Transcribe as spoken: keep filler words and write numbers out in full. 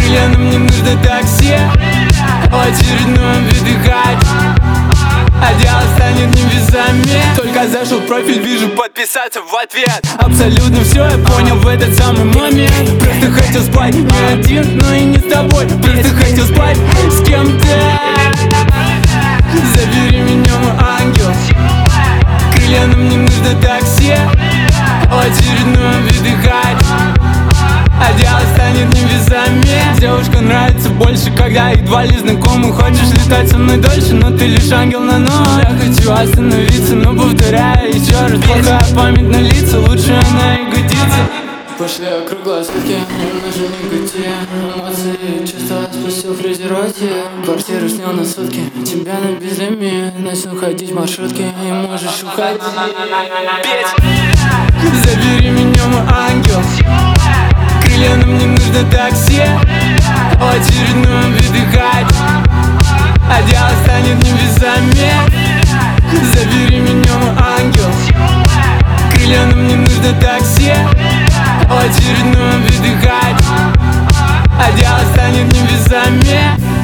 Крылья, нам не нужно такси, очередную выдыхать, а дело станет невесами. Только зашел в профиль, вижу подписаться в ответ. Абсолютно все я понял в этот самый момент. Просто хотел спать не один, но и не с тобой. Просто хотел спать с кем-то. Забери меня, мой ангел. Крылья, нам не нужно такси, очередную выдыхать, а дело станет невесами. Девушка нравится больше, когда едва ли знакомы. Хочешь летать со мной дольше, но ты лишь ангел на ночь. Я хочу остановиться, но повторяю еще раз. Плохая память на лица, лучше она и годится. Пошли круглосутки, умножи никотин. Эмоции, чувства спустил в фрезероте. Квартиру снял на сутки, тебя на безлимит. Начну ходить в маршрутке, и можешь уходить. Забери меня, мой ангел. Крылья, нам не нужно такси, очередную выдыхать, а дело станет невесами. Забери меня, мой ангел. Крылья, нам не нужно такси, очередную выдыхать, а дело станет невесами.